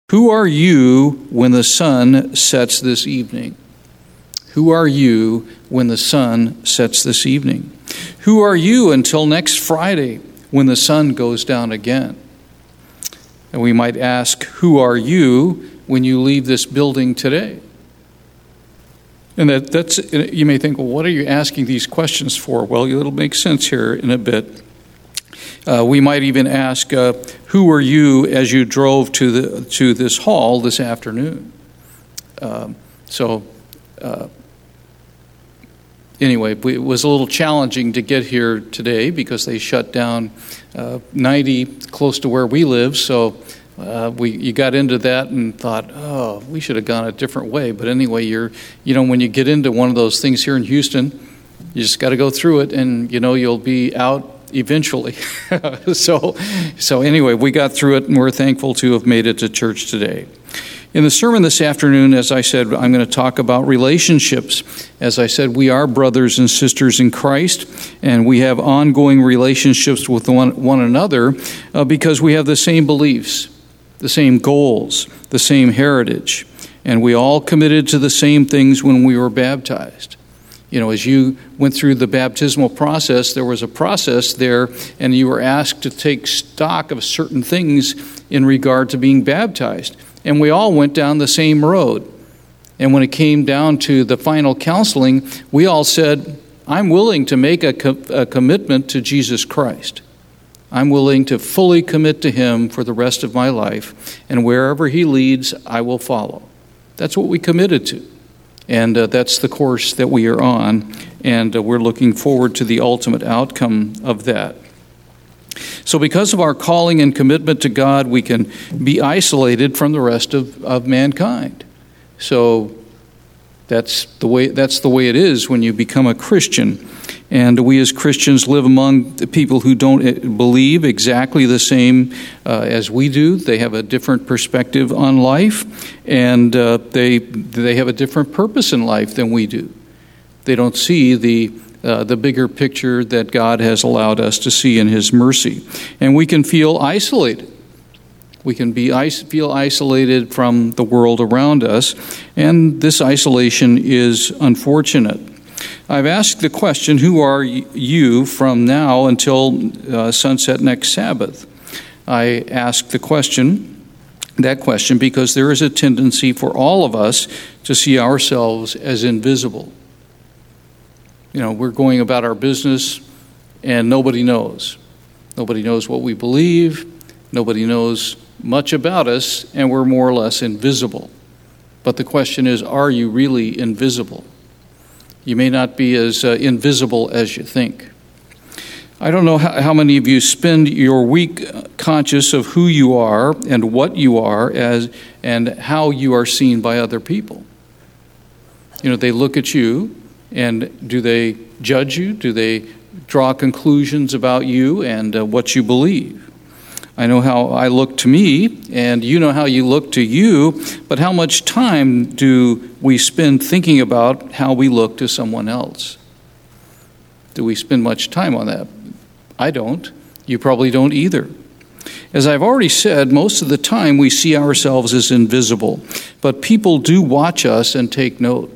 Who are you when the sun sets this evening? Who are you when the sun sets this evening? Who are you until next Friday when the sun goes down again? And we might ask, who are you when you leave this building today? And that's, you may think, well, what are you asking these questions for? Well, it'll make sense here in a bit. We might even ask, who were you as you drove to this hall this afternoon? Anyway, it was a little challenging to get here today because they shut down 90 close to where we live. So you got into that and thought, oh, we should have gone a different way. But anyway, when you get into one of those things here in Houston, you just got to go through it, and you'll be out eventually. So anyway, we got through it, and we're thankful to have made it to church today. In the sermon this afternoon, as I said, I'm going to talk about relationships. As I said, we are brothers and sisters in Christ, and we have ongoing relationships with one another because we have the same beliefs, the same goals, the same heritage, and we all committed to the same things when we were baptized. As you went through the baptismal process, there was a process there, and you were asked to take stock of certain things in regard to being baptized. And we all went down the same road. And when it came down to the final counseling, we all said, I'm willing to make a commitment to Jesus Christ. I'm willing to fully commit to Him for the rest of my life, and wherever He leads, I will follow. That's what we committed to. And that's the course that we are on, and we're looking forward to the ultimate outcome of that. So because of our calling and commitment to God, we can be isolated from the rest of mankind. So that's the way it is when you become a Christian. And we as Christians live among the people who don't believe exactly the same as we do. They have a different perspective on life, and they have a different purpose in life than we do. They don't see the bigger picture that God has allowed us to see in His mercy. And we can feel isolated. We can feel isolated from the world around us, and this isolation is unfortunate. I've asked the question, who are you from now until sunset next Sabbath? I ask that question because there is a tendency for all of us to see ourselves as invisible. We're going about our business and nobody knows. Nobody knows what we believe. Nobody knows much about us, and we're more or less invisible. But the question is, are you really invisible? You may not be as invisible as you think. I don't know how many of you spend your week conscious of who you are and what you are and how you are seen by other people. They look at you, and do they judge you? Do they draw conclusions about you and what you believe? I know how I look to me, and you know how you look to you, but how much time do we spend thinking about how we look to someone else? Do we spend much time on that? I don't. You probably don't either. As I've already said, most of the time we see ourselves as invisible, but people do watch us and take note.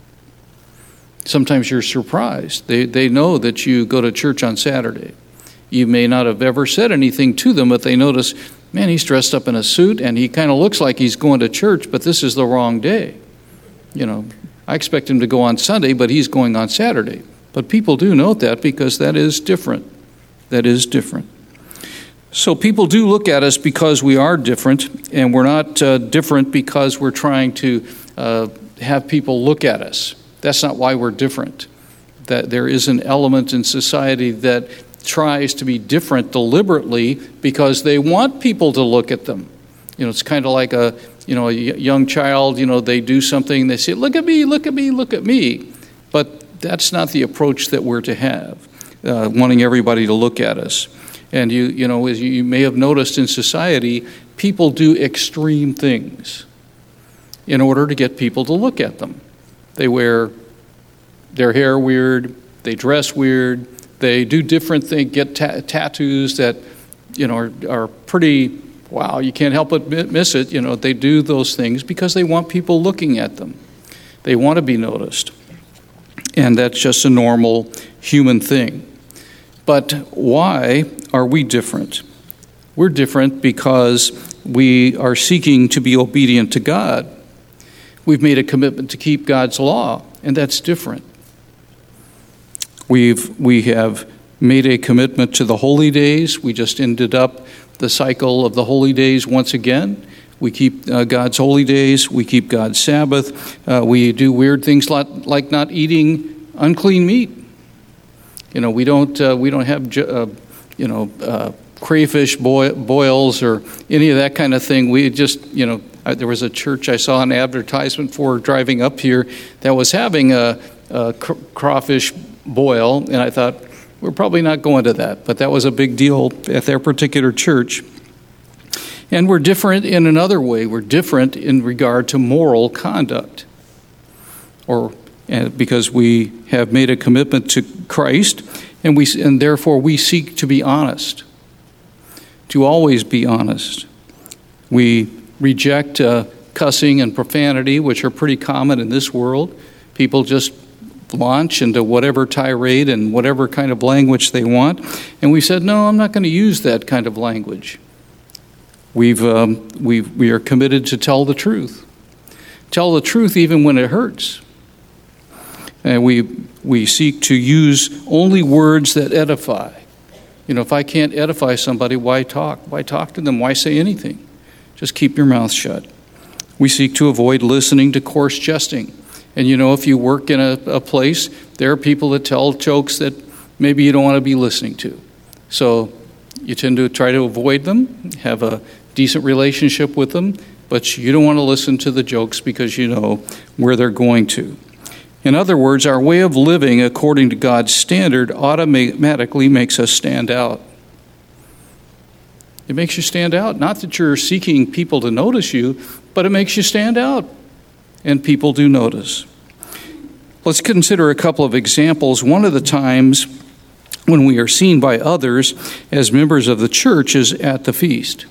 Sometimes you're surprised. They know that you go to church on Saturday. You may not have ever said anything to them, but they notice, man, he's dressed up in a suit and he kind of looks like he's going to church, but this is the wrong day. I expect him to go on Sunday, but he's going on Saturday. But people do note that because that is different. That is different. So people do look at us because we are different, and we're not different because we're trying to have people look at us. That's not why we're different. That there is an element in society that tries to be different deliberately because they want people to look at them. It's kind of like a young child, they do something, they say, look at me, look at me, look at me. But that's not the approach that we're to have, wanting everybody to look at us. And as you may have noticed in society, people do extreme things in order to get people to look at them. They wear their hair weird, they dress weird, they do different things, get tattoos that are pretty wow, you can't help but miss it. They do those things because they want people looking at them. They want to be noticed. And that's just a normal human thing. But why are we different? We're different because we are seeking to be obedient to God. We've made a commitment to keep God's law, and that's different. We have made a commitment to the holy days. We just ended up the cycle of the holy days once again. We keep God's holy days. We keep God's Sabbath. We do weird things like not eating unclean meat. We don't have crayfish boils or any of that kind of thing. We just there was a church I saw an advertisement for driving up here that was having a crawfish boil, and I thought, we're probably not going to that, but that was a big deal at their particular church. And we're different in another way. We're different in regard to moral conduct, because we have made a commitment to Christ, and therefore we seek to be honest, to always be honest. We reject cussing and profanity, which are pretty common in this world. People just launch into whatever tirade and whatever kind of language they want. And we said, no, I'm not going to use that kind of language. We are committed to tell the truth. Tell the truth even when it hurts. And we seek to use only words that edify. If I can't edify somebody, why talk? Why talk to them? Why say anything? Just keep your mouth shut. We seek to avoid listening to coarse jesting. And if you work in a place, there are people that tell jokes that maybe you don't want to be listening to. So you tend to try to avoid them, have a decent relationship with them, but you don't want to listen to the jokes because you know where they're going to. In other words, our way of living according to God's standard automatically makes us stand out. It makes you stand out. Not that you're seeking people to notice you, but it makes you stand out. And people do notice. Let's consider a couple of examples. One of the times when we are seen by others as members of the church is at the feast.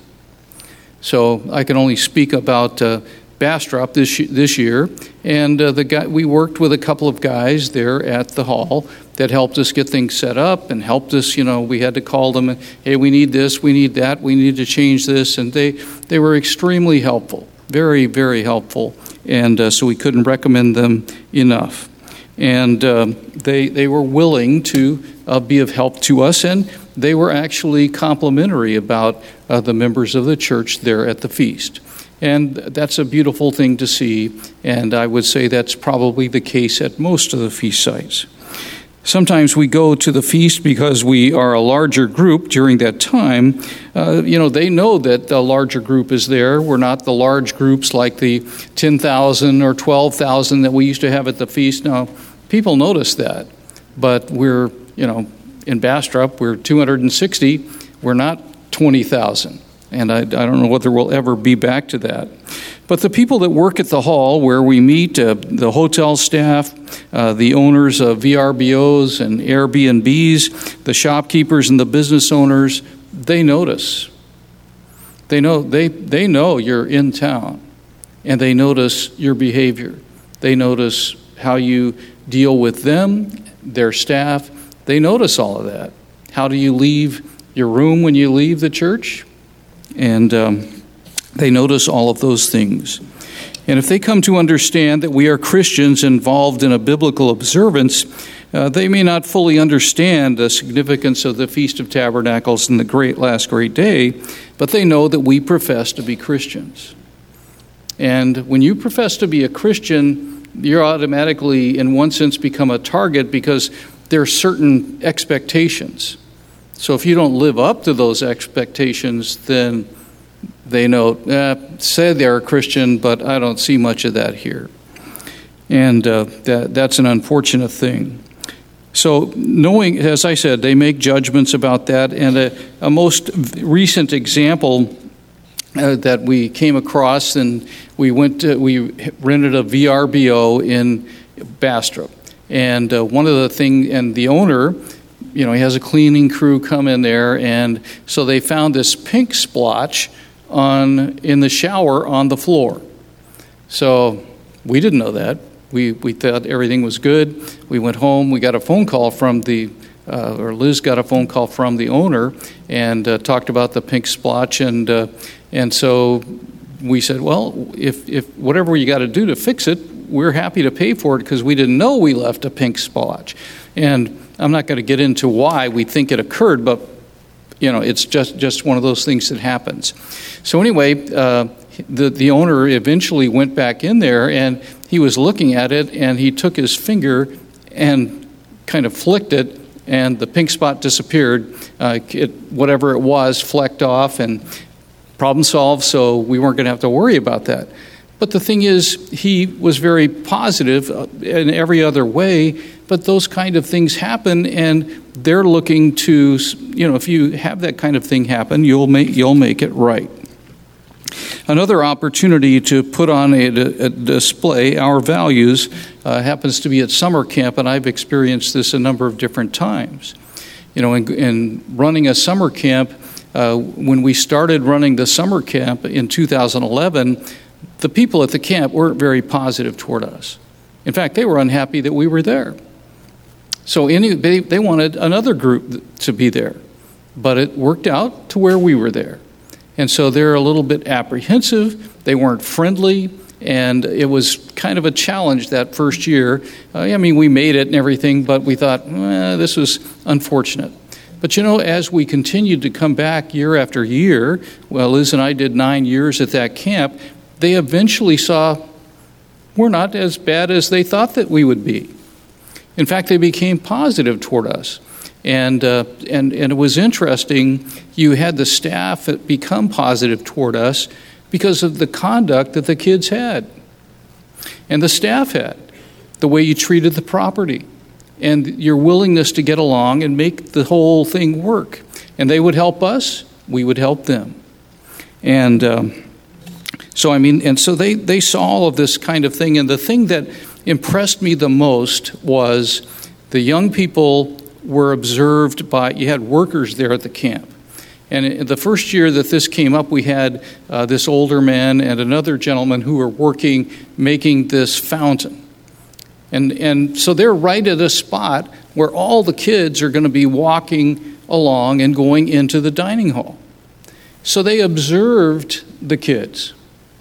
So I can only speak about Bastrop this year, and we worked with a couple of guys there at the hall that helped us get things set up and helped us. We had to call them, hey, we need this, we need that, we need to change this, and they were extremely helpful, very, very helpful. And so we couldn't recommend them enough. And they were willing to be of help to us, and they were actually complimentary about the members of the church there at the feast. And that's a beautiful thing to see, and I would say that's probably the case at most of the feast sites. Sometimes we go to the feast because we are a larger group during that time. They know that the larger group is there. We're not the large groups like the 10,000 or 12,000 that we used to have at the feast. Now, people notice that. But we're, in Bastrop, we're 260. We're not 20,000. And I don't know whether we'll ever be back to that. But the people that work at the hall where we meet, the hotel staff, the owners of VRBOs and Airbnbs, the shopkeepers and the business owners, they notice. They know you're in town, and they notice your behavior. They notice how you deal with them, their staff. They notice all of that. How do you leave your room when you leave the church? And they notice all of those things. And if they come to understand that we are Christians involved in a biblical observance, they may not fully understand the significance of the Feast of Tabernacles and the last great day, but they know that we profess to be Christians. And when you profess to be a Christian, you're automatically, in one sense, become a target because there are certain expectations. So if you don't live up to those expectations, then they know, say they're a Christian, but I don't see much of that here. And that's an unfortunate thing. So knowing, as I said, they make judgments about that. And a most recent example that we came across, and we rented a VRBO in Bastrop. And one of the things, and the owner, he has a cleaning crew come in there, and so they found this pink splotch in the shower on the floor. So we didn't know that. We thought everything was good. We went home. We got a phone call from Liz got a phone call from the owner and talked about the pink splotch. And so we said, well, if whatever you got to do to fix it, we're happy to pay for it because we didn't know we left a pink splotch. And I'm not going to get into why we think it occurred, but it's just one of those things that happens. So anyway, the owner eventually went back in there, and he was looking at it, and he took his finger and kind of flicked it, and the pink spot disappeared. Whatever it was flecked off, and problem solved, so we weren't going to have to worry about that. But the thing is, he was very positive in every other way, but those kind of things happen, and they're looking to, if you have that kind of thing happen, you'll make it right. Another opportunity to put on a display our values happens to be at summer camp, and I've experienced this a number of different times. In running a summer camp, when we started running the summer camp in 2011, the people at the camp weren't very positive toward us. In fact, they were unhappy that we were there. So they wanted another group to be there, but it worked out to where we were there. And so they're a little bit apprehensive. They weren't friendly, and it was kind of a challenge that first year. We made it and everything, but we thought, this was unfortunate. But as we continued to come back year after year, Liz and I did 9 years at that camp, they eventually saw we're not as bad as they thought that we would be. In fact, they became positive toward us. And it was interesting. You had the staff become positive toward us because of the conduct that the kids had and the staff had, the way you treated the property, and your willingness to get along and make the whole thing work. And they would help us, we would help them. And so they saw all of this kind of thing. And the thing that impressed me the most was the young people were observed by, you had workers there at the camp. And the first year that this came up, we had this older man and another gentleman who were working, making this fountain. And so they're right at a spot where all the kids are going to be walking along and going into the dining hall. So they observed the kids.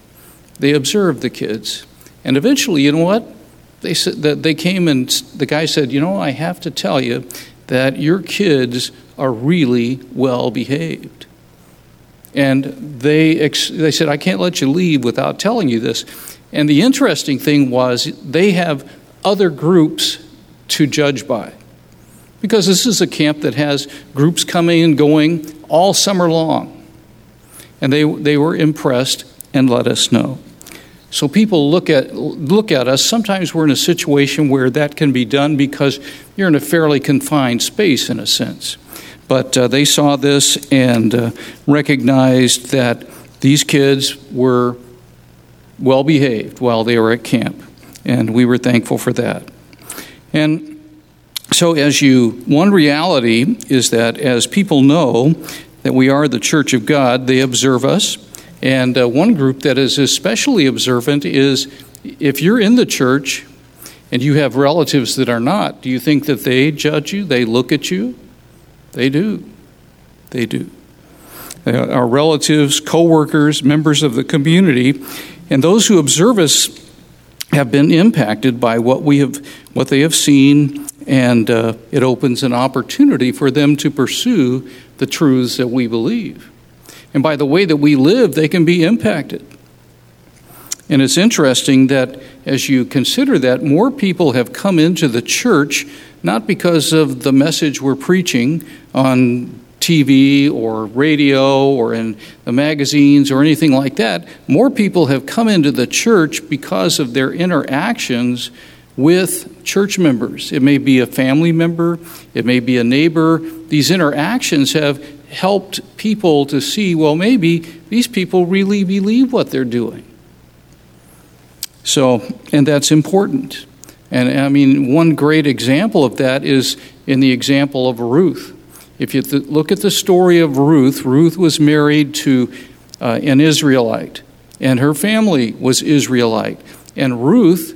And eventually, you know what? They said that they came and the guy said, I have to tell you that your kids are really well behaved. And they said, I can't let you leave without telling you this. And the interesting thing was they have other groups to judge by, because this is a camp that has groups coming and going all summer long. And they were impressed and let us know. So people look at us. Sometimes we're in a situation where that can be done because you're in a fairly confined space in a sense. But they saw this and recognized that these kids were well behaved while they were at camp. And we were thankful for that. And so one reality is that as people know that we are the church of God, they observe us. And one group that is especially observant is if you're in the church and you have relatives that are not, do you think that they judge you? They look at you? They do. They do. Our relatives, co-workers, members of the community, and those who observe us have been impacted by what they have seen, and it opens an opportunity for them to pursue the truths that we believe. And by the way that we live, they can be impacted. And it's interesting that as you consider that, more people have come into the church, not because of the message we're preaching on TV or radio or in the magazines or anything like that. More people have come into the church because of their interactions with church members. It may be a family member, it may be a neighbor. These interactions have helped people to see, well, maybe these people really believe what they're doing. So, and that's important. And one great example of that is in the example of Ruth. If you look at the story of Ruth, Ruth was married to an Israelite, and her family was Israelite. And Ruth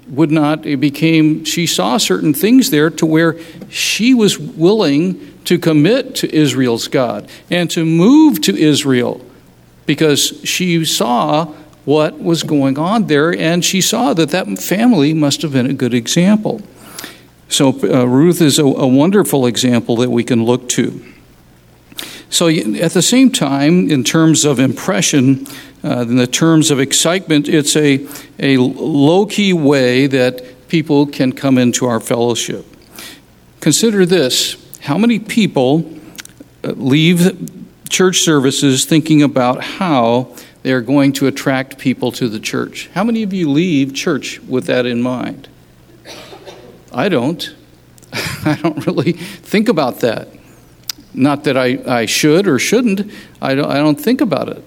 she saw certain things there to where she was willing to commit to Israel's God and to move to Israel because she saw what was going on there, and she saw that family must have been a good example. So Ruth is a wonderful example that we can look to. So at the same time, in terms of impression, in the terms of excitement, it's a low-key way that people can come into our fellowship. Consider this. How many people leave church services thinking about how they're going to attract people to the church? How many of you leave church with that in mind? I don't. I don't really think about that. Not that I should or shouldn't. I don't think about it,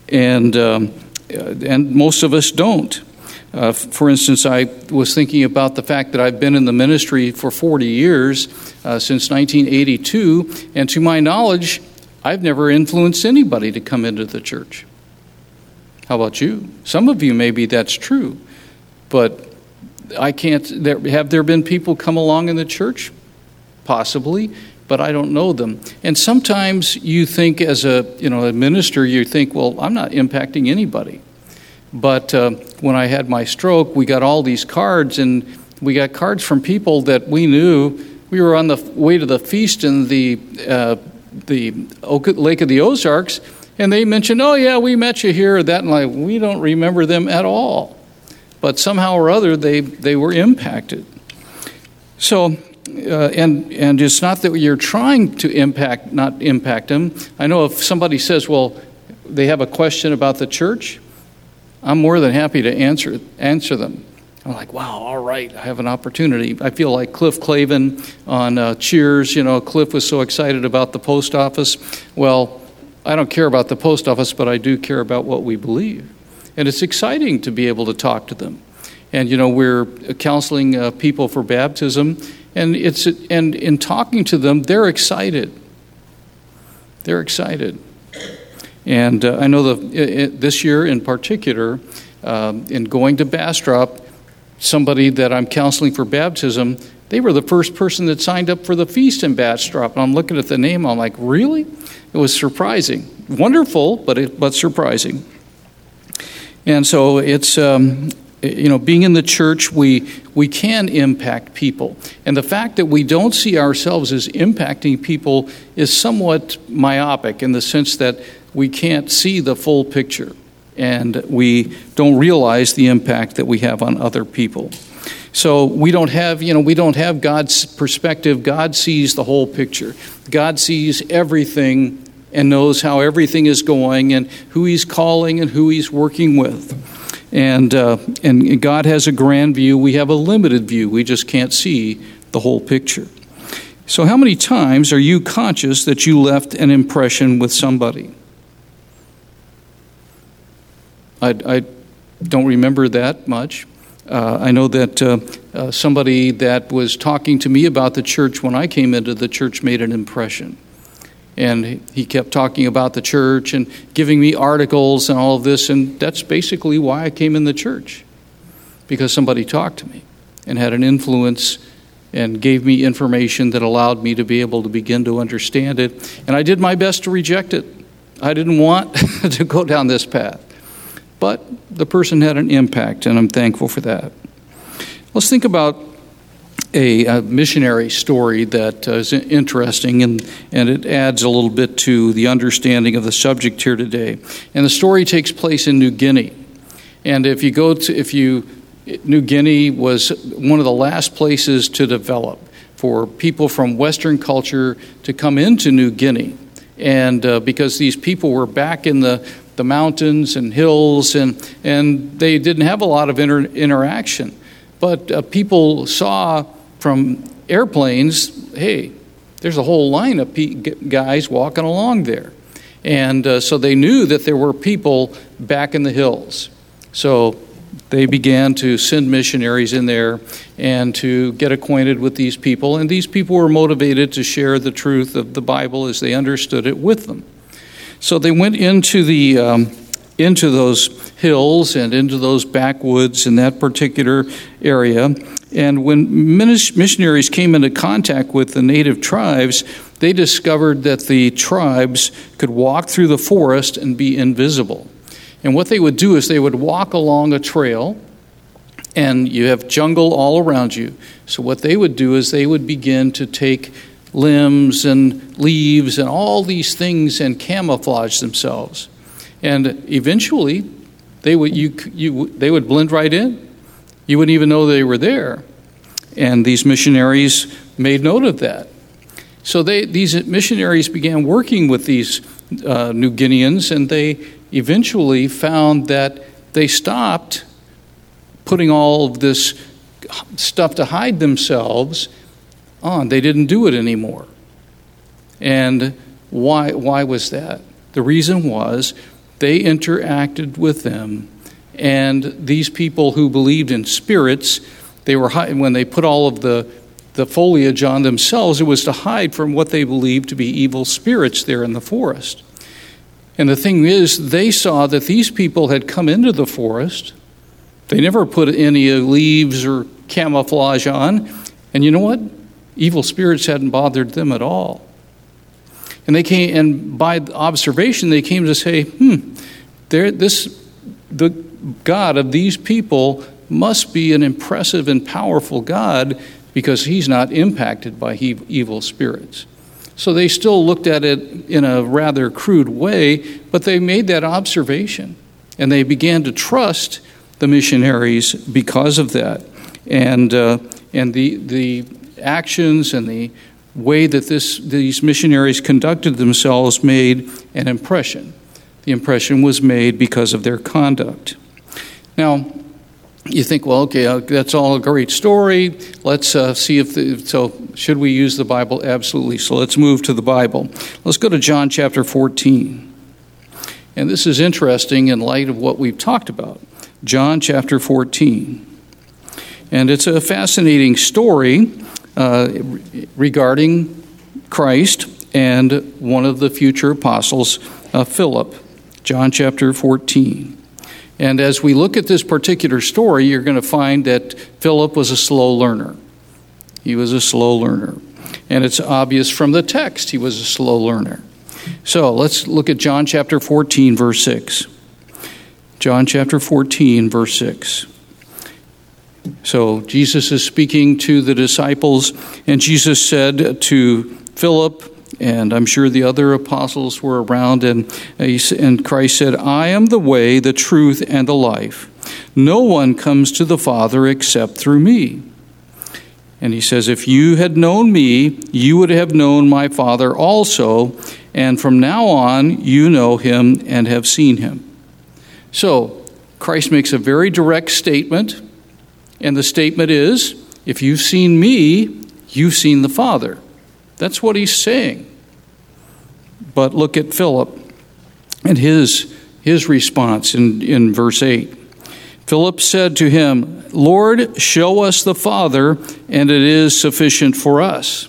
and most of us don't. For instance, I was thinking about the fact that I've been in the ministry for 40 years, since 1982, and to my knowledge, I've never influenced anybody to come into the church. How about you? Some of you, maybe that's true, but I can't. Have there been people come along in the church? Possibly. But I don't know them. And sometimes you think as a minister, you think, well, I'm not impacting anybody. But when I had my stroke, we got all these cards, and we got cards from people that we knew. We were on the way to the feast in the Lake of the Ozarks, and they mentioned, oh yeah, we met you here or that, and we don't remember them at all. But somehow or other, they were impacted. So. And it's not that you're trying to not impact them. I know if somebody says, well, they have a question about the church, I'm more than happy to answer them. I'm like, wow, all right, I have an opportunity. I feel like Cliff Clavin on Cheers. Cliff was so excited about the post office. Well, I don't care about the post office, but I do care about what we believe. And it's exciting to be able to talk to them. And, we're counseling people for baptism. And in talking to them, they're excited. They're excited. And I know this year in particular, in going to Bastrop, somebody that I'm counseling for baptism, they were the first person that signed up for the feast in Bastrop. And I'm looking at the name, I'm like, really? It was surprising. Wonderful, but surprising. And so it's... being in the church, we can impact people. And the fact that we don't see ourselves as impacting people is somewhat myopic in the sense that we can't see the full picture. And we don't realize the impact that we have on other people. So we don't have God's perspective. God sees the whole picture. God sees everything and knows how everything is going and who He's calling and who He's working with. And God has a grand view. We have a limited view. We just can't see the whole picture. So how many times are you conscious that you left an impression with somebody? I don't remember that much. I know that somebody that was talking to me about the church when I came into the church made an impression. And he kept talking about the church and giving me articles and all of this. And that's basically why I came in the church. Because somebody talked to me and had an influence and gave me information that allowed me to be able to begin to understand it. And I did my best to reject it. I didn't want to go down this path. But the person had an impact, and I'm thankful for that. Let's think about a missionary story that is interesting, and it adds a little bit to the understanding of the subject here today. And the story takes place in New Guinea. And New Guinea was one of the last places to develop for people from Western culture to come into New Guinea. And because these people were back in the mountains and hills, and they didn't have a lot of interaction. But people saw from airplanes, hey, there's a whole line of guys walking along there. And so they knew that there were people back in the hills. So they began to send missionaries in there and to get acquainted with these people. And these people were motivated to share the truth of the Bible as they understood it with them. So they went into those hills and into those backwoods in that particular area. And when missionaries came into contact with the native tribes, they discovered that the tribes could walk through the forest and be invisible. And what they would do is they would walk along a trail, and you have jungle all around you. So what they would do is they would begin to take limbs and leaves and all these things and camouflage themselves. And eventually, they would blend right in. You wouldn't even know they were there. And these missionaries made note of that. So these missionaries began working with these New Guineans, and they eventually found that they stopped putting all of this stuff to hide themselves on. They didn't do it anymore. And why was that? The reason was they interacted with them, and these people who believed in spirits, when they put all of the foliage on themselves, it was to hide from what they believed to be evil spirits there in the forest. And the thing is, they saw that these people had come into the forest. They never put any leaves or camouflage on. And you know what? Evil spirits hadn't bothered them at all. And they came, and by observation, they came to say, the God of these people must be an impressive and powerful God, because he's not impacted by evil spirits. So they still looked at it in a rather crude way, but they made that observation, and they began to trust the missionaries because of that. And the actions and the way that these missionaries conducted themselves made an impression. The impression was made because of their conduct. Now, you think, well, okay, that's all a great story. Let's see so should we use the Bible? Absolutely. So let's move to the Bible. Let's go to John chapter 14. And this is interesting in light of what we've talked about. John chapter 14. And it's a fascinating story regarding Christ and one of the future apostles, Philip. John chapter 14. And as we look at this particular story, you're going to find that Philip was a slow learner. He was a slow learner. And it's obvious from the text he was a slow learner. So let's look at John chapter 14, verse 6. John chapter 14, verse 6. So Jesus is speaking to the disciples, and Jesus said to Philip, and I'm sure the other apostles were around, and Christ said, I am the way, the truth, and the life. No one comes to the Father except through me. And he says, if you had known me, you would have known my Father also, and from now on you know him and have seen him. So Christ makes a very direct statement, and the statement is, if you've seen me, you've seen the Father. That's what he's saying. But look at Philip and his response in verse 8. Philip said to him, Lord, show us the Father, and it is sufficient for us.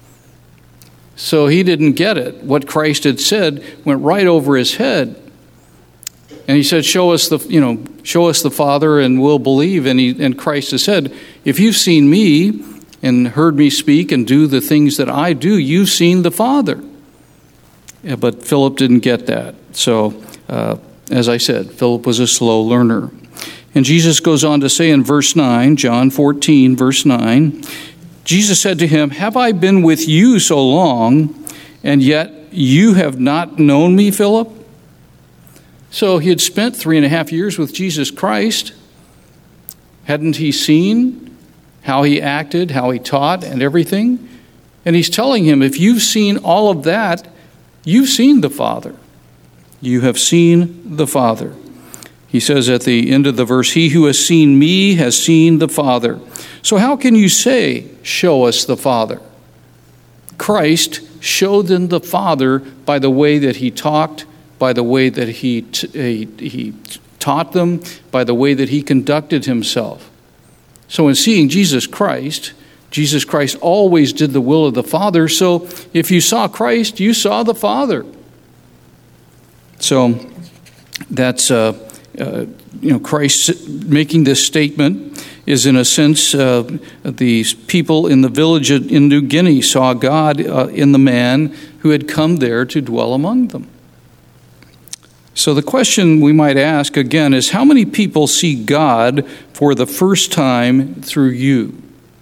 So he didn't get it. What Christ had said went right over his head. And he said, show us the Father, and we'll believe. And Christ has said, if you've seen me and heard me speak and do the things that I do, you've seen the Father. Yeah, but Philip didn't get that. So, as I said, Philip was a slow learner. And Jesus goes on to say in verse 9, John 14, verse 9, Jesus said to him, have I been with you so long, and yet you have not known me, Philip? So he had spent 3.5 years with Jesus Christ. Hadn't he seen how he acted, how he taught, and everything? And he's telling him, if you've seen all of that, you've seen the Father. You have seen the Father. He says at the end of the verse, he who has seen me has seen the Father. So how can you say, show us the Father? Christ showed them the Father by the way that he talked, by the way that he taught them, by the way that he conducted himself. So in seeing Jesus Christ always did the will of the Father. So if you saw Christ, you saw the Father. So that's Christ making this statement is, in a sense, the people in the village in New Guinea saw God in the man who had come there to dwell among them. So the question we might ask again is, how many people see God for the first time through you?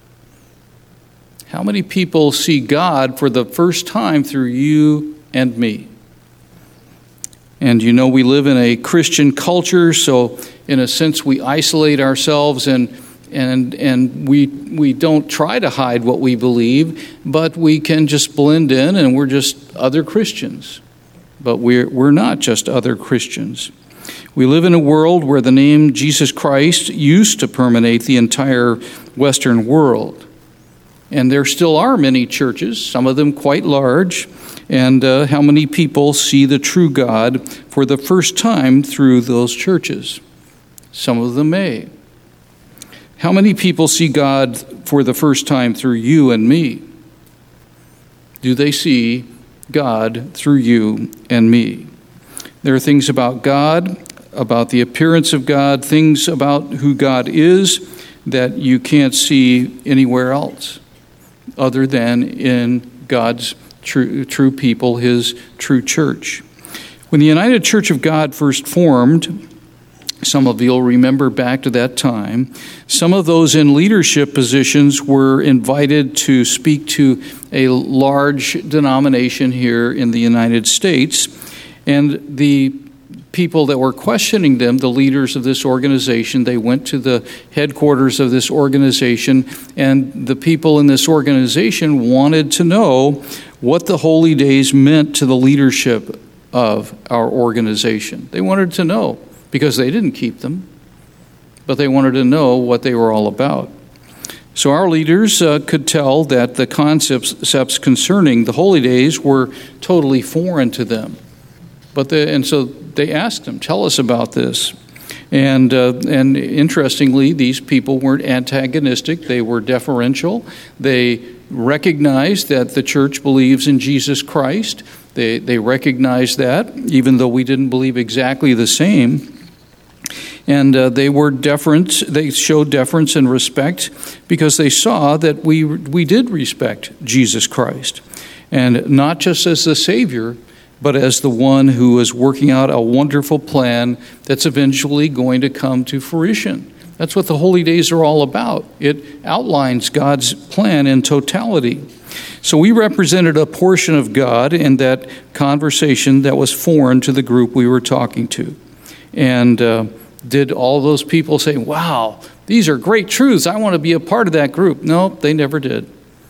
How many people see God for the first time through you and me? And we live in a Christian culture, so in a sense we isolate ourselves and we don't try to hide what we believe, but we can just blend in and we're just other Christians. But we're not just other Christians. We live in a world where the name Jesus Christ used to permeate the entire Western world. And there still are many churches, some of them quite large. And how many people see the true God for the first time through those churches? Some of them may. How many people see God for the first time through you and me? Do they see God through you and me? There are things about God, about the appearance of God, things about who God is that you can't see anywhere else other than in God's true people, His true church. When the United Church of God first formed, some of you will remember back to that time, some of those in leadership positions were invited to speak to a large denomination here in the United States. And the people that were questioning them, the leaders of this organization, they went to the headquarters of this organization, and the people in this organization wanted to know what the holy days meant to the leadership of our organization. They wanted to know, because they didn't keep them, but they wanted to know what they were all about. So our leaders could tell that the concepts concerning the holy days were totally foreign to them. And so they asked them, tell us about this. And interestingly, these people weren't antagonistic. They were deferential. They recognized that the church believes in Jesus Christ. They recognized that, even though we didn't believe exactly the same. And they showed deference and respect because they saw that we did respect Jesus Christ. And not just as the Savior, but as the one who is working out a wonderful plan that's eventually going to come to fruition. That's what the holy days are all about. It outlines God's plan in totality. So we represented a portion of God in that conversation that was foreign to the group we were talking to. And did all those people say, wow, these are great truths, I want to be a part of that group? No, they never did.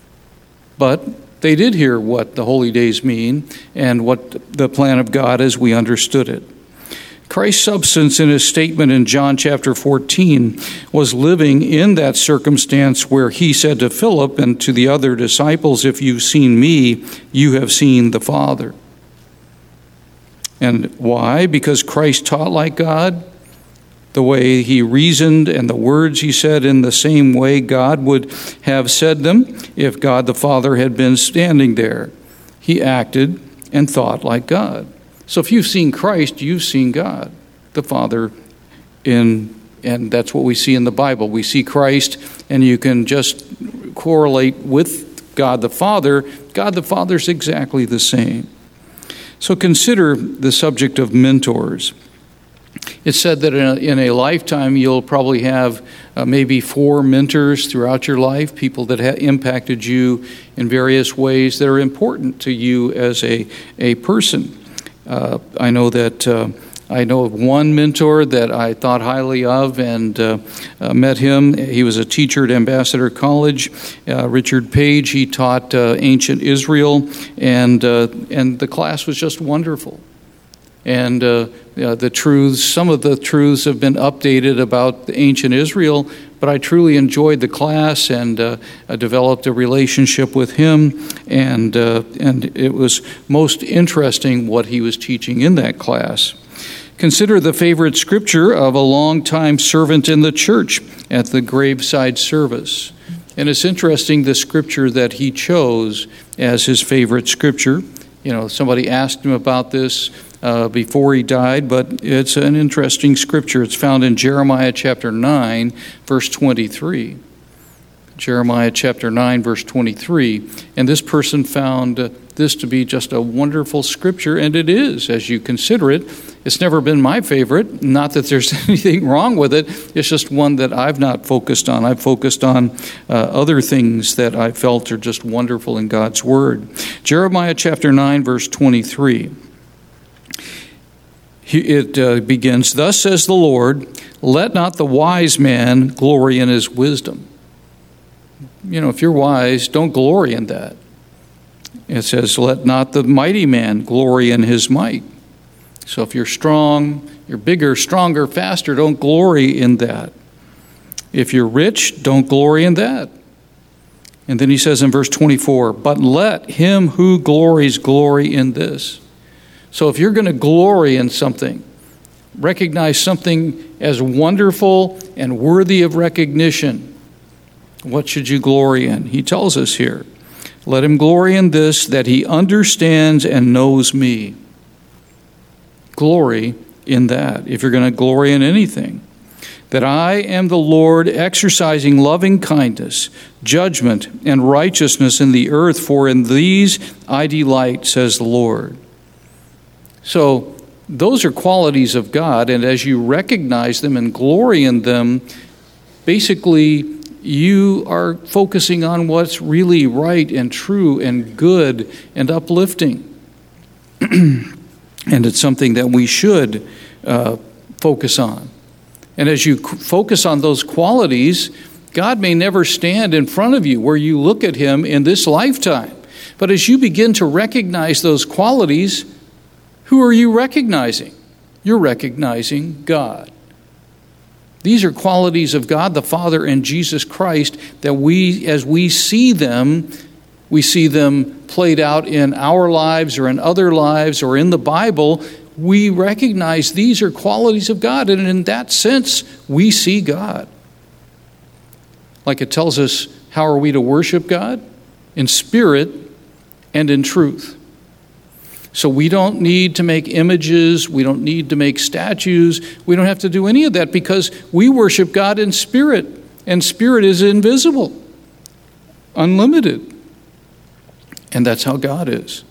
But they did hear what the holy days mean and what the plan of God as we understood it. Christ's substance in his statement in John chapter 14 was living in that circumstance where he said to Philip and to the other disciples, if you've seen me, you have seen the Father. And why? Because Christ taught like God. The way he reasoned and the words he said in the same way God would have said them if God the Father had been standing there. He acted and thought like God. So if you've seen Christ, you've seen God, the Father, and that's what we see in the Bible. We see Christ, and you can just correlate with God the Father. God the Father's exactly the same. So consider the subject of mentors. It's said that in a lifetime you'll probably have maybe 4 mentors throughout your life, people that have impacted you in various ways that are important to you as a person. I know of one mentor that I thought highly of and met him. He was a teacher at Ambassador College, Richard Page. He taught ancient Israel, and the class was just wonderful. And the truths, some of the truths have been updated about the ancient Israel, but I truly enjoyed the class and I developed a relationship with him, and it was most interesting what he was teaching in that class. Consider the favorite scripture of a longtime servant in the church at the graveside service. And it's interesting the scripture that he chose as his favorite scripture. Somebody asked him about this. before he died, but it's an interesting scripture. It's found in Jeremiah chapter 9, verse 23. Jeremiah chapter 9, verse 23. And this person found this to be just a wonderful scripture, and it is, as you consider it. It's never been my favorite. Not that there's anything wrong with it. It's just one that I've not focused on. I've focused on other things that I felt are just wonderful in God's Word. Jeremiah chapter 9, verse 23. It begins, "Thus says the Lord, let not the wise man glory in his wisdom." If you're wise, don't glory in that. It says, "Let not the mighty man glory in his might." So if you're strong, you're bigger, stronger, faster, don't glory in that. If you're rich, don't glory in that. And then he says in verse 24, "But let him who glories glory in this." So if you're going to glory in something, recognize something as wonderful and worthy of recognition, what should you glory in? He tells us here, "Let him glory in this, that he understands and knows me." Glory in that, if you're going to glory in anything. "That I am the Lord, exercising loving kindness, judgment, and righteousness in the earth, for in these I delight, says the Lord." So those are qualities of God, and as you recognize them and glory in them, basically you are focusing on what's really right and true and good and uplifting. And it's something that we should focus on. And as you focus on those qualities, God may never stand in front of you where you look at him in this lifetime. But as you begin to recognize those qualities, who are you recognizing? You're recognizing God. These are qualities of God the Father and Jesus Christ that as we see them played out in our lives or in other lives or in the Bible. We recognize these are qualities of God, and in that sense, we see God. Like it tells us, how are we to worship God? In spirit and in truth. So we don't need to make images. We don't need to make statues. We don't have to do any of that because we worship God in spirit, and spirit is invisible, unlimited. And that's how God is.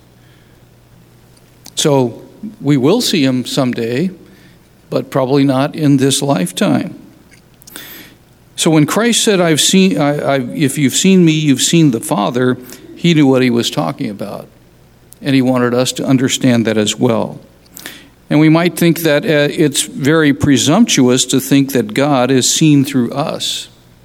So we will see him someday, but probably not in this lifetime. So when Christ said, if you've seen me, you've seen the Father, he knew what he was talking about. And he wanted us to understand that as well. And we might think that it's very presumptuous to think that God is seen through us.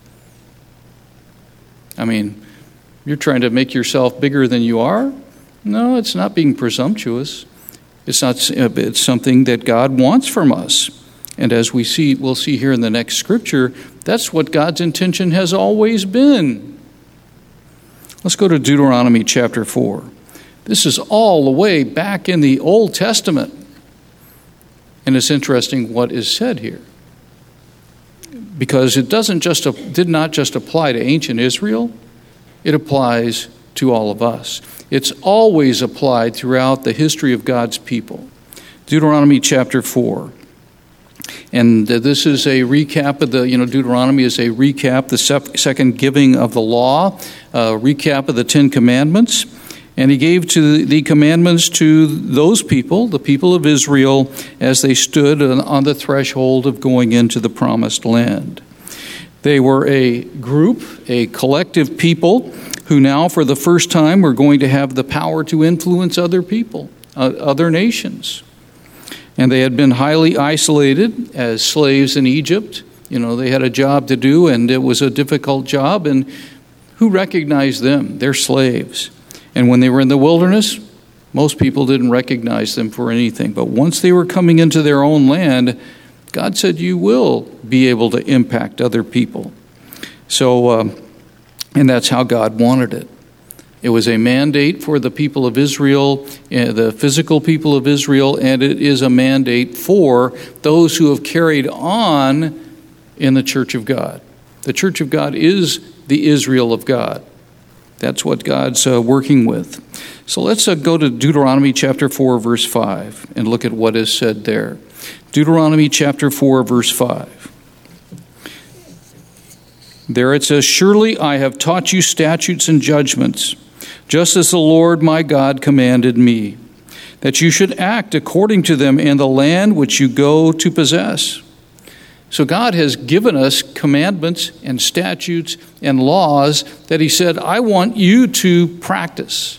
I mean, you're trying to make yourself bigger than you are? No, it's not being presumptuous. It's something that God wants from us. And as we'll see here in the next scripture, that's what God's intention has always been. Let's go to Deuteronomy chapter 4. This is all the way back in the Old Testament. And it's interesting what is said here. Because it did not just apply to ancient Israel, it applies to all of us. It's always applied throughout the history of God's people. Deuteronomy chapter 4. And this is a recap of Deuteronomy is a recap, the second giving of the law, a recap of the 10 Commandments. And he gave the commandments to those people, the people of Israel, as they stood on the threshold of going into the promised land. They were a group, a collective people, who now for the first time were going to have the power to influence other people, other nations. And they had been highly isolated as slaves in Egypt. They had a job to do, and it was a difficult job. And who recognized them? They're slaves. And when they were in the wilderness, most people didn't recognize them for anything. But once they were coming into their own land, God said, you will be able to impact other people. So, and that's how God wanted it. It was a mandate for the people of Israel, the physical people of Israel, and it is a mandate for those who have carried on in the church of God. The church of God is the Israel of God. That's what God's working with. So let's go to Deuteronomy chapter 4, verse 5, and look at what is said there. Deuteronomy chapter 4, verse 5. There it says, "Surely I have taught you statutes and judgments, just as the Lord my God commanded me, that you should act according to them in the land which you go to possess." So God has given us commandments and statutes and laws that he said, I want you to practice.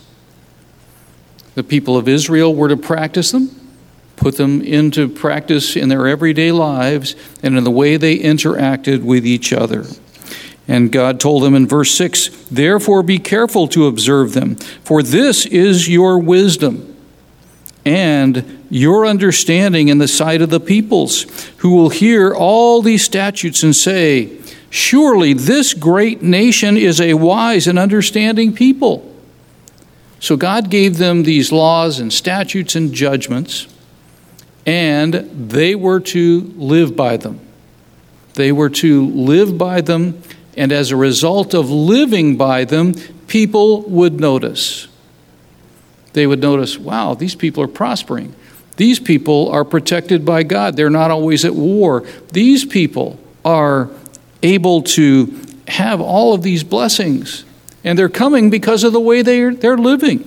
The people of Israel were to practice them, put them into practice in their everyday lives and in the way they interacted with each other. And God told them in verse 6, "Therefore be careful to observe them, for this is your wisdom and your understanding in the sight of the peoples, who will hear all these statutes and say, 'Surely this great nation is a wise and understanding people.'" So God gave them these laws and statutes and judgments, and they were to live by them. They were to live by them, and as a result of living by them, people would notice. They would notice, wow, these people are prospering. These people are protected by God. They're not always at war. These people are able to have all of these blessings, and they're coming because of the way they're living.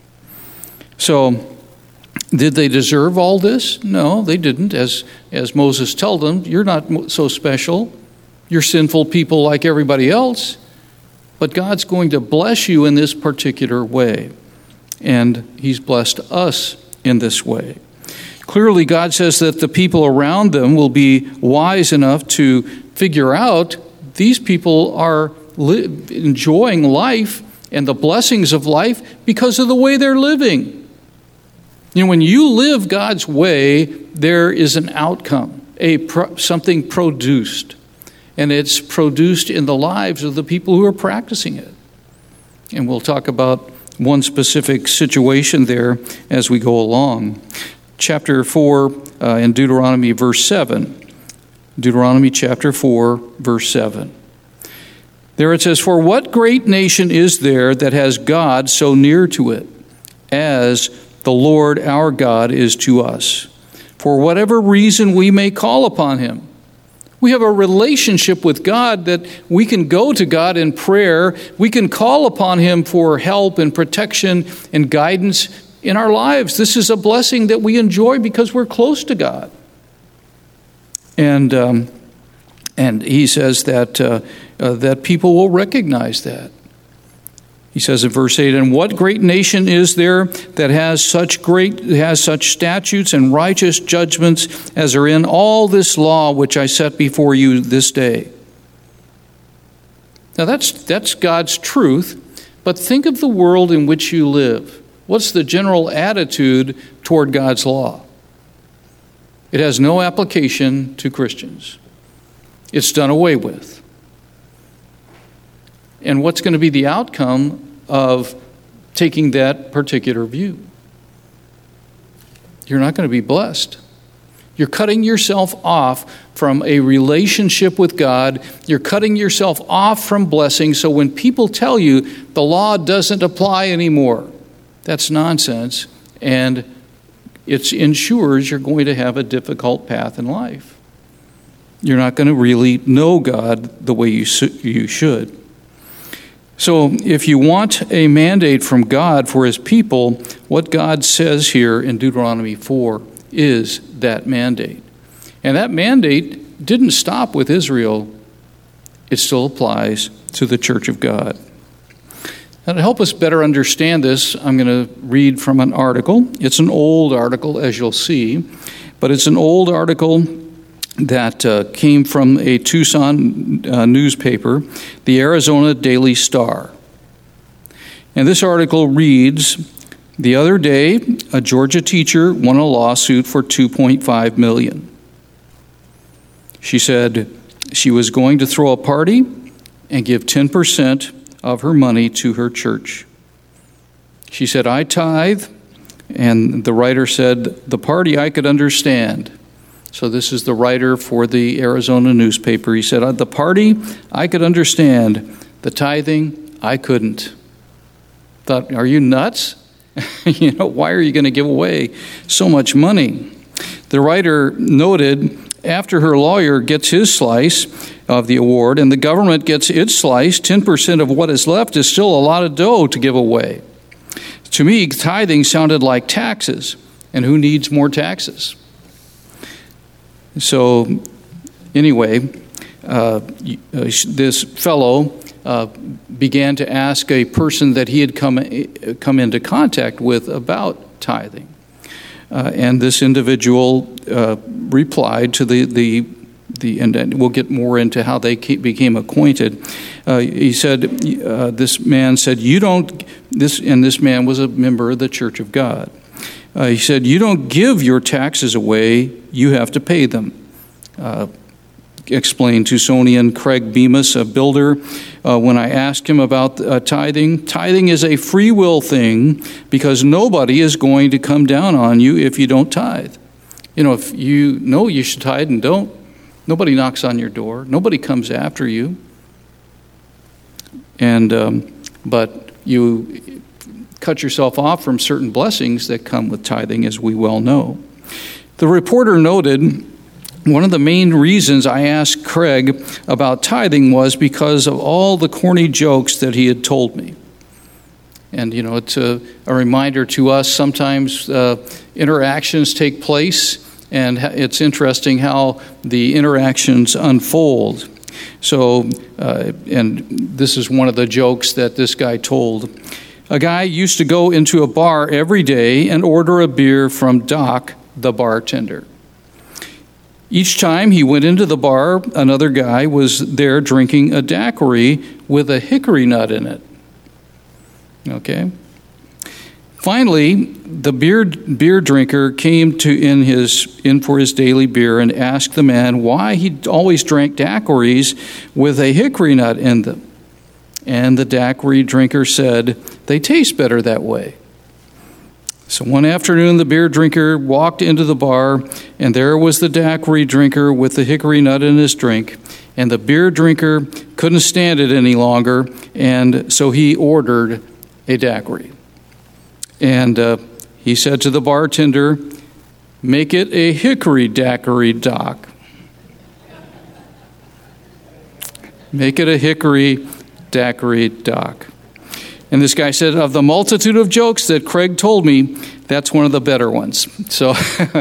So, did they deserve all this? No, they didn't. As Moses told them, you're not so special. You're sinful people like everybody else. But God's going to bless you in this particular way. And he's blessed us in this way. Clearly, God says that the people around them will be wise enough to figure out these people are enjoying life and the blessings of life because of the way they're living. You know, when you live God's way, there is an outcome, something produced. And it's produced in the lives of the people who are practicing it. And we'll talk about one specific situation there as we go along. Chapter 4 in Deuteronomy, verse 7. Deuteronomy chapter 4, verse 7. There it says, "For what great nation is there that has God so near to it, as the Lord our God is to us? For whatever reason we may call upon him." We have a relationship with God that we can go to God in prayer. We can call upon him for help and protection and guidance in our lives. This is a blessing that we enjoy because we're close to God. And he says that people will recognize that. He says in verse 8, "And what great nation is there that has such statutes and righteous judgments as are in all this law which I set before you this day?" Now that's God's truth, but think of the world in which you live. What's the general attitude toward God's law? It has no application to Christians. It's done away with. And what's going to be the outcome of taking that particular view? You're not going to be blessed. You're cutting yourself off from a relationship with God. You're cutting yourself off from blessing. So when people tell you the law doesn't apply anymore, that's nonsense. And it ensures you're going to have a difficult path in life. You're not going to really know God the way you should. So if you want a mandate from God for his people, what God says here in Deuteronomy 4 is that mandate. And that mandate didn't stop with Israel. It still applies to the church of God. Now, to help us better understand this, I'm going to read from an article. It's an old article, as you'll see, but it's an old article that came from a Tucson newspaper, the Arizona Daily Star. And this article reads, "The other day, a Georgia teacher won a lawsuit for $2.5 million. She said she was going to throw a party and give 10% of her money to her church. She said, 'I tithe,' and the writer said, 'The party I could understand.'" So this is the writer for the Arizona newspaper. He said, "The party I could understand. The tithing I couldn't." Thought, are you nuts? Why are you going to give away so much money? The writer noted, after her lawyer gets his slice of the award and the government gets its slice, 10% of what is left is still a lot of dough to give away. To me, tithing sounded like taxes, and who needs more taxes? So, anyway, this fellow began to ask a person that he had come into contact with about tithing. And this individual replied to and we'll get more into how they became acquainted. He said, this man said, this man was a member of the Church of God. He said, you don't give your taxes away, you have to pay them. Explained Tucsonian Craig Bemis, a builder, when I asked him about tithing. Tithing is a free will thing because nobody is going to come down on you if you don't tithe. If you know you should tithe and don't, nobody knocks on your door. Nobody comes after you. But you cut yourself off from certain blessings that come with tithing, as we well know. The reporter noted, one of the main reasons I asked Craig about tithing was because of all the corny jokes that he had told me. And, it's a reminder to us, sometimes interactions take place, and it's interesting how the interactions unfold. So, and this is one of the jokes that this guy told. A guy used to go into a bar every day and order a beer from Doc, the bartender. Each time he went into the bar, another guy was there drinking a daiquiri with a hickory nut in it. Okay? Finally, the beer drinker came in for his daily beer and asked the man why he always drank daiquiris with a hickory nut in them. And the daiquiri drinker said, "They taste better that way." So one afternoon, the beer drinker walked into the bar, and there was the daiquiri drinker with the hickory nut in his drink. And the beer drinker couldn't stand it any longer, and so he ordered a daiquiri. And he said to the bartender, "Make it a hickory daiquiri, Doc." Make it a hickory daiquiri, Doc. And this guy said, of the multitude of jokes that Craig told me, that's one of the better ones. So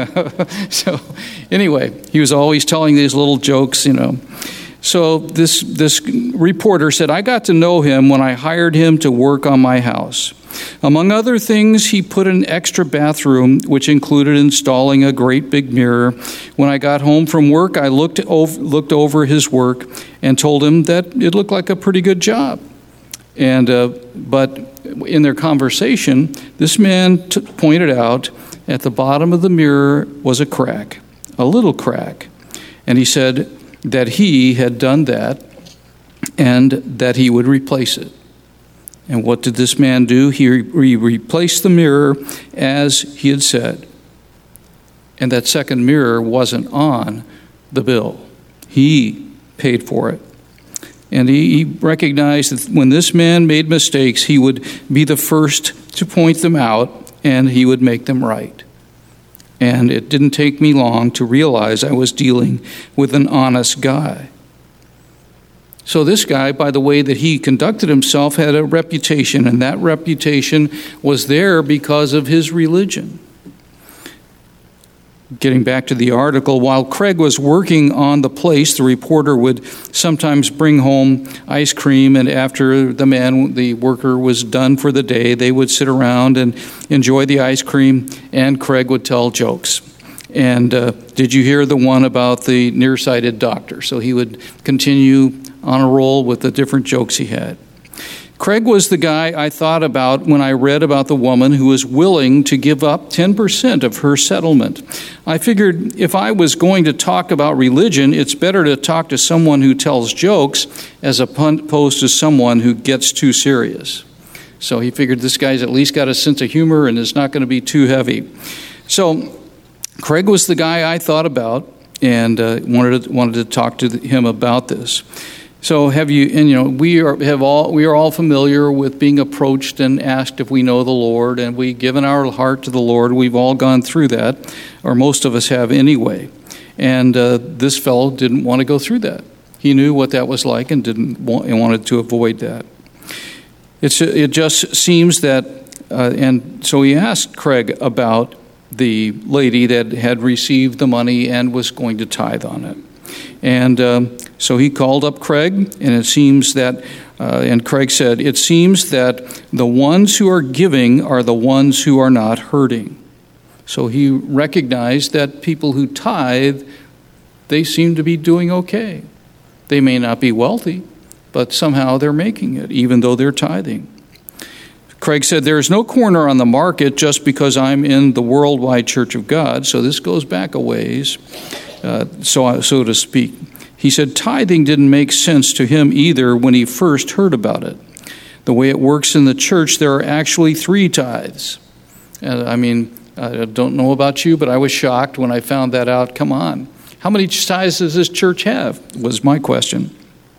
anyway, he was always telling these little jokes, So this reporter said, I got to know him when I hired him to work on my house. Among other things, he put an extra bathroom, which included installing a great big mirror. When I got home from work, I looked over his work and told him that it looked like a pretty good job. And but in their conversation, this man pointed out at the bottom of the mirror was a crack, a little crack. And he said that he had done that and that he would replace it. And what did this man do? He replaced the mirror as he had said. And that second mirror wasn't on the bill. He paid for it. And he recognized that when this man made mistakes, he would be the first to point them out and he would make them right. And it didn't take me long to realize I was dealing with an honest guy. So this guy, by the way that he conducted himself, had a reputation, and that reputation was there because of his religion. Getting back to the article, while Craig was working on the place, the reporter would sometimes bring home ice cream, and after the worker was done for the day, they would sit around and enjoy the ice cream, and Craig would tell jokes. And did you hear the one about the nearsighted doctor? So he would continue on a roll with the different jokes he had. Craig was the guy I thought about when I read about the woman who was willing to give up 10% of her settlement. I figured if I was going to talk about religion, it's better to talk to someone who tells jokes as opposed to someone who gets too serious. So he figured this guy's at least got a sense of humor and is not going to be too heavy. So Craig was the guy I thought about and wanted to talk to him about this. So we are all familiar with being approached and asked if we know the Lord, and we've given our heart to the Lord. We've all gone through that, or most of us have anyway. And this fellow didn't want to go through that. He knew what that was like and wanted to avoid that. It just seems that, and so he asked Craig about the lady that had received the money and was going to tithe on it. And so he called up Craig, and it seems that, and Craig said, it seems that the ones who are giving are the ones who are not hurting. So he recognized that people who tithe, they seem to be doing okay. They may not be wealthy, but somehow they're making it, even though they're tithing. Craig said, there is no corner on the market just because I'm in the Worldwide Church of God. So this goes back a ways, so to speak. He said tithing didn't make sense to him either when he first heard about it. The way it works in the church, there are actually 3 tithes. I don't know about you, but I was shocked when I found that out. Come on. How many tithes does this church have, was my question.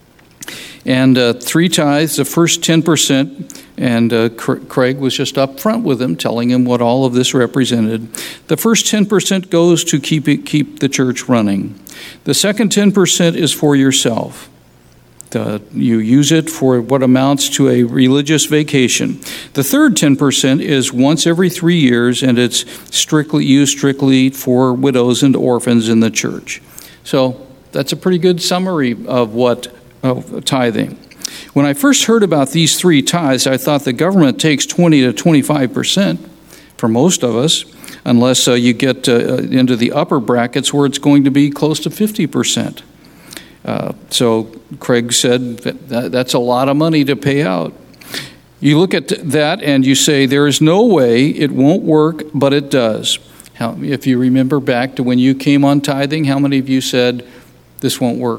And 3 tithes, the first 10%, and Craig was just up front with him, telling him what all of this represented. The first 10% goes to keep the church running. The second 10% is for yourself. You use it for what amounts to a religious vacation. The third 10% is once every 3 years, and it's used strictly for widows and orphans in the church. So that's a pretty good summary of tithing. When I first heard about these 3 tithes, I thought the government takes 20 to 25% for most of us, unless you get into the upper brackets where it's going to be close to 50%. So Craig said that's a lot of money to pay out. You look at that and you say, there is no way, it won't work, but it does. If you remember back to when you came on tithing, how many of you said, this won't work?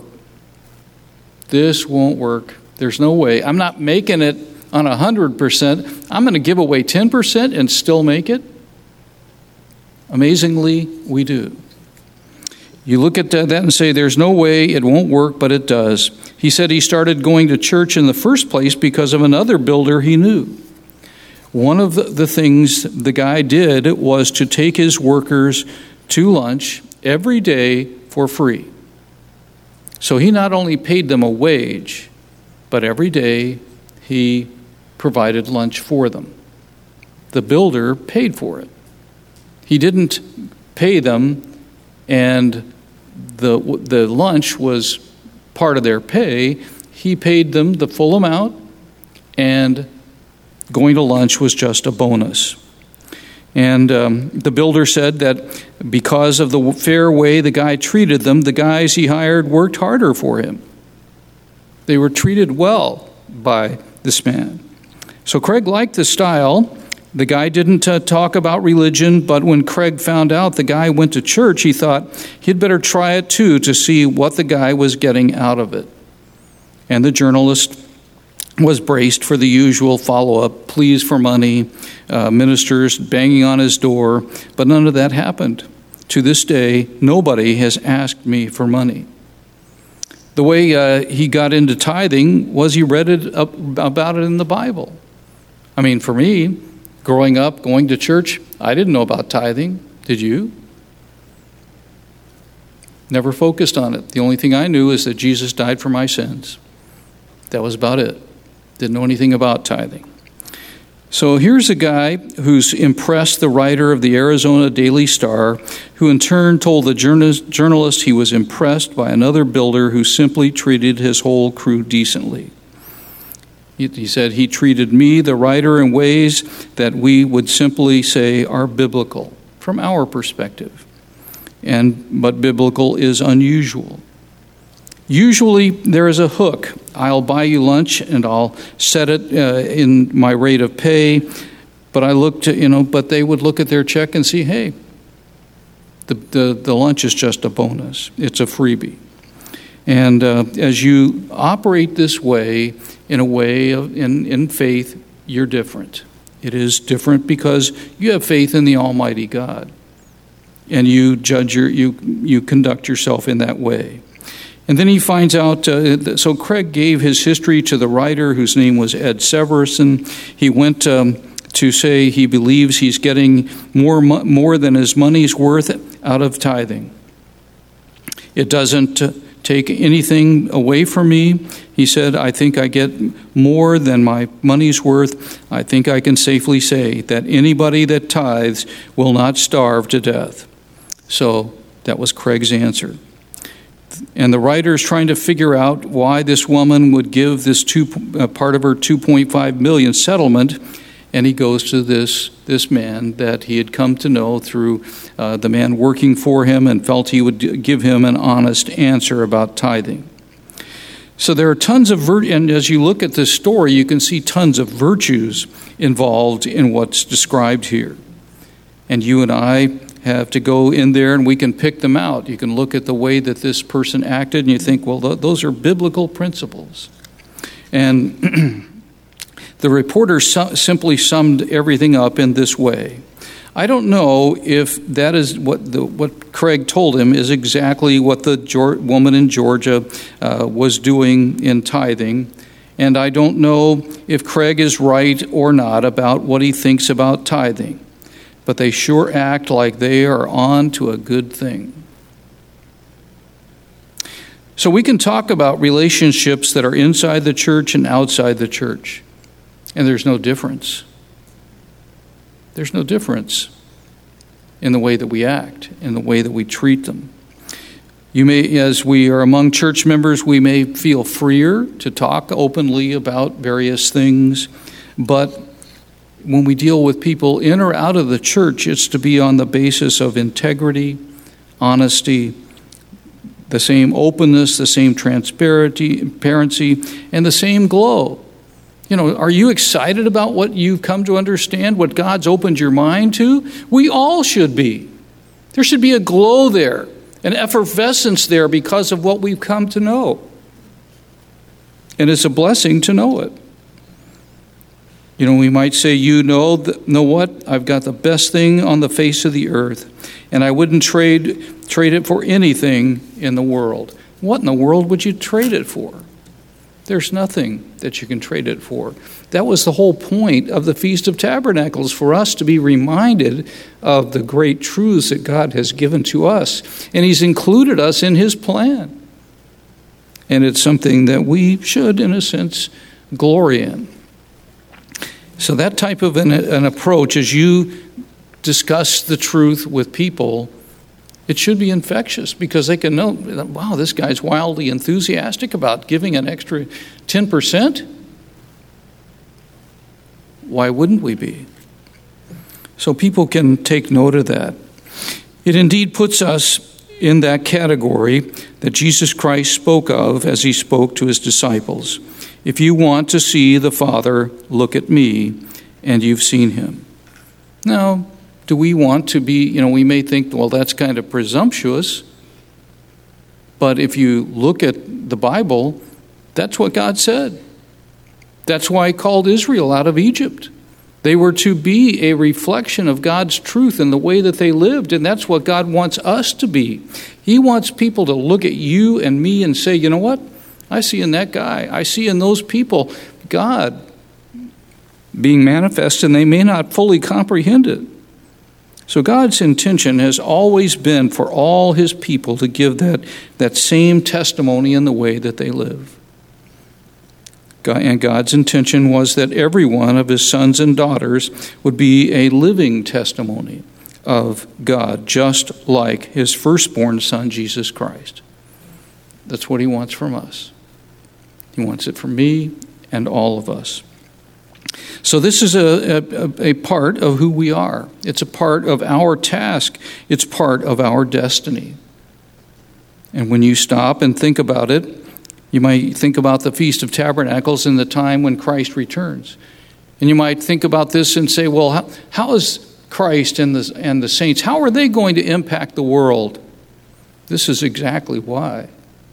This won't work. There's no way. I'm not making it on 100%. I'm going to give away 10% and still make it. Amazingly, we do. You look at that and say, there's no way, it won't work, but it does. He said he started going to church in the first place because of another builder he knew. One of the things the guy did was to take his workers to lunch every day for free. So he not only paid them a wage, but every day he provided lunch for them. The builder paid for it. He didn't pay them, and the lunch was part of their pay. He paid them the full amount, and going to lunch was just a bonus. And the builder said that because of the fair way the guy treated them, the guys he hired worked harder for him. They were treated well by this man. So Craig liked the style. The guy didn't talk about religion, but when Craig found out the guy went to church, he thought he'd better try it too to see what the guy was getting out of it. And the journalist was braced for the usual follow-up, pleas for money, ministers banging on his door, but none of that happened. To this day, nobody has asked me for money. The way he got into tithing was he read about it in the Bible. I mean, for me, growing up, going to church, I didn't know about tithing. Did you? Never focused on it. The only thing I knew is that Jesus died for my sins. That was about it. Didn't know anything about tithing. So here's a guy who's impressed the writer of the Arizona Daily Star, who in turn told the journalist he was impressed by another builder who simply treated his whole crew decently. He said he treated me, the writer, in ways that we would simply say are biblical from our perspective. But biblical is unusual. Usually there is a hook. I'll buy you lunch and I'll set it in my rate of pay. But but they would look at their check and see, hey, the lunch is just a bonus. It's a freebie. And as you operate this way, in faith, you're different. It is different because you have faith in the Almighty God, and you conduct yourself in that way. And then he finds out, so Craig gave his history to the writer, whose name was Ed Severson. He went to say he believes he's getting more than his money's worth out of tithing. It doesn't take anything away from me. He said, I think I get more than my money's worth. I think I can safely say that anybody that tithes will not starve to death. So that was Craig's answer. And the writer is trying to figure out why this woman would give this part of her $2.5 million settlement. And he goes to this man that he had come to know through the man working for him, and felt he would give him an honest answer about tithing. So there are tons of and as you look at this story, you can see tons of virtues involved in what's described here. And you and I have to go in there and we can pick them out. You can look at the way that this person acted and you think, well, those are biblical principles. And the reporter simply summed everything up in this way. I don't know if that is what Craig told him is exactly what the woman in Georgia was doing in tithing. And I don't know if Craig is right or not about what he thinks about tithing. But they sure act like they are on to a good thing. So we can talk about relationships that are inside the church and outside the church. And there's no difference. There's no difference in the way that we act, in the way that we treat them. You may, as we are among church members, we may feel freer to talk openly about various things, but when we deal with people in or out of the church, it's to be on the basis of integrity, honesty, the same openness, the same transparency, and the same glow. You know, are you excited about what you've come to understand, what God's opened your mind to? We all should be. There should be a glow there, an effervescence there because of what we've come to know. And it's a blessing to know it. You know, we might say, know what? I've got the best thing on the face of the earth, and I wouldn't trade it for anything in the world. What in the world would you trade it for? There's nothing that you can trade it for. That was the whole point of the Feast of Tabernacles, for us to be reminded of the great truths that God has given to us. And He's included us in His plan. And it's something that we should, in a sense, glory in. So that type of an approach, as you discuss the truth with people, it should be infectious, because they can know, wow, this guy's wildly enthusiastic about giving an extra 10%. Why wouldn't we be? So people can take note of that. It indeed puts us in that category that Jesus Christ spoke of as He spoke to His disciples. If you want to see the Father, look at me, and you've seen Him. Now, do we want to be, we may think, well, that's kind of presumptuous. But if you look at the Bible, that's what God said. That's why He called Israel out of Egypt. They were to be a reflection of God's truth in the way that they lived, and that's what God wants us to be. He wants people to look at you and me and say, you know what? I see in that guy, I see in those people, God being manifest, and they may not fully comprehend it. So God's intention has always been for all His people to give that same testimony in the way that they live. And God's intention was that every one of His sons and daughters would be a living testimony of God, just like His firstborn Son, Jesus Christ. That's what He wants from us. He wants it from me and all of us. So this is a part of who we are. It's a part of our task. It's part of our destiny. And when you stop and think about it, you might think about the Feast of Tabernacles and the time when Christ returns. And you might think about this and say, well, how is Christ and the saints, how are they going to impact the world? This is exactly why.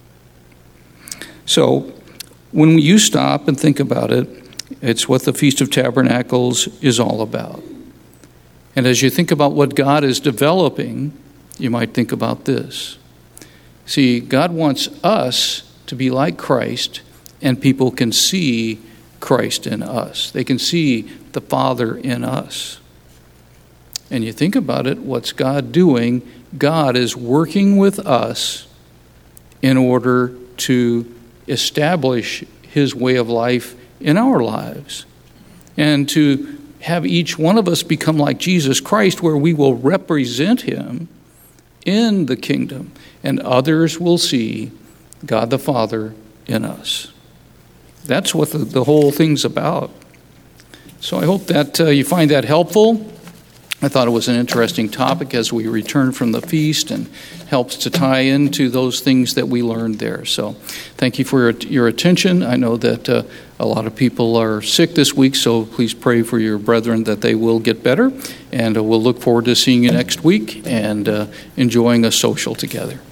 So when you stop and think about it, it's what the Feast of Tabernacles is all about. And as you think about what God is developing, you might think about this. See, God wants us to be like Christ, and people can see Christ in us. They can see the Father in us. And you think about it, what's God doing? God is working with us in order to establish his way of life in our lives, and to have each one of us become like Jesus Christ, where we will represent him in the kingdom, and others will see God the Father in us. That's what the whole thing's about. So I hope that you find that helpful. I thought it was an interesting topic as we return from the feast, and helps to tie into those things that we learned there. So thank you for your attention. I know that a lot of people are sick this week, so please pray for your brethren that they will get better. And we'll look forward to seeing you next week and enjoying a social together.